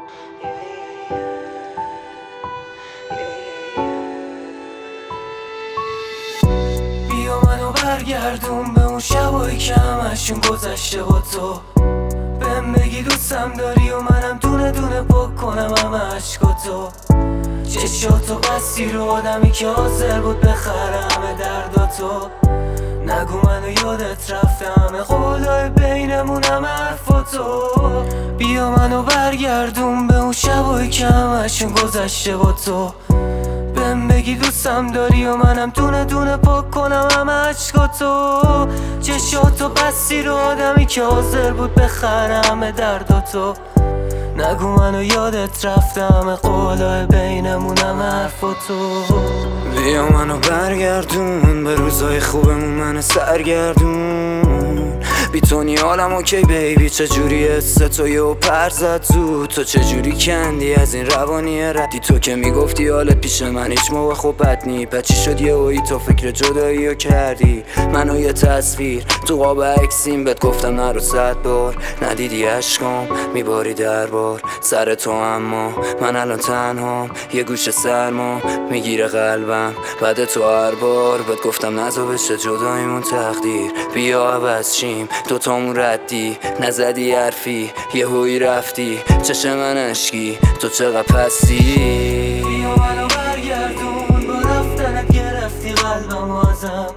بیا منو برگردون به اون شبایی که همشون گذشته با تو. بهم بگی دوستم داری و منم دونه دونه پاک کنم همه عشقاتو. چشاتو بستی رو آدمی که حاضر بود بخره همه درداتو. نگو منو یادت رفته همه قولای بینمون همه حرفاتو. بیا منو برگردون به اون شبایی که همشون گذشته با تو. بهم بگی دوستم داری و منم دونه دونه پاک کنم همه عشقاتو. چشاتو بستی رو آدمی که حاضر بود بخره همه درداتو. نگو منو یادت رفته همه قولای بینمون همه حرفاتو. بیا منو برگردون به روزای خوبمون منو سرگردون. بی تو نی حالم اوکی بیبی، چجوری حس تو یه پر زد زود. تو چجوری کندی از این روانی ردی، تو که میگفتی حالت پیش من هیچ موقع خوب بد نی. پس چی شد یهویی تو فکر جدایی رو کردی؟ منو یه تصویر تو قاب عکسیم بهت گفتم نرو 100 بار. ندیدی عشقام میباری دربار سر تو، اما من الان تنهام یه گوشه سرما میگیره قلبم بعد تو هر بار. بهت گفتم نزا بشه جداییمون تقدیر، بیا عوض شیم دوتامون ردی. نزدی حرفی یهویی رفتی چشم من اشکی تو چقدر پستی. بیا منو برگردون با رفتنت گرفتی قلبم ازم.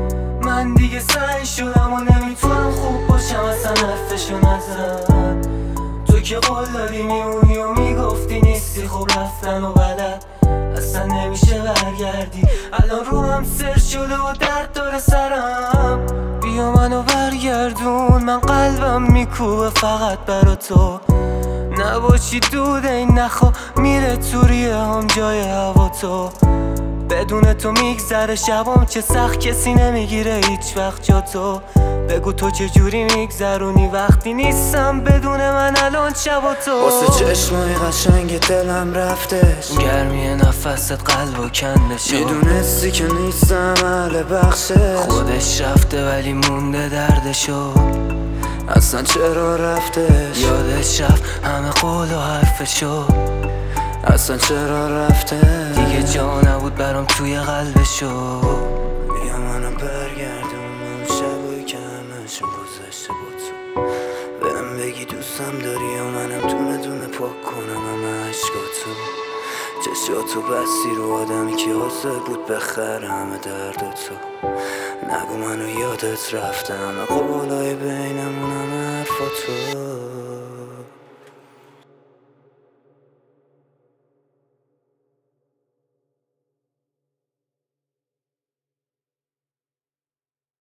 من دیگه سعی شدم و نمیتونم خوب باشم اصلا حرفشو نزن. تو که قول دادی میمونی و میگفتی نیستی خوب رفتن و بلد اصلا نمیشه برگردی. الان رو هم سر شده و درد داره سرم. بیا منو برگردون من قلبم میکوبه فقط برا تو. نباشی دود این نخوا میره تو ریه هم جای هوا تو. بدون تو میگذره شبام چه سخت کسی نمیگیره هیچ وقت جا تو. بگو تو چجوری میگذرونی وقتی نیستم بدون من الان شب و تو. واسه چشمای قشنگ دلم رفتش، گرمی نفست قلبو کنده شد. میدونستی که نیستم اهل بخشش. خودش رفته ولی مونده دردشو. اصلا چرا رفتش؟ یادش رفت همه قول و حرفشو. اصلا چرا رفته؟ دیگه جا نبود برام توی قلبشو. بیا منو برگردون اون شبایی که همشون گذشته با تو. بهم بگی دوستم داری و منم دونه دونه پاک کنم همه عشقاتو. چشاتو بستی رو آدمی که حاضر بود بخره همه درداتو. نگو منو یادت رفته همه قولای بینمون همه حرفاتو.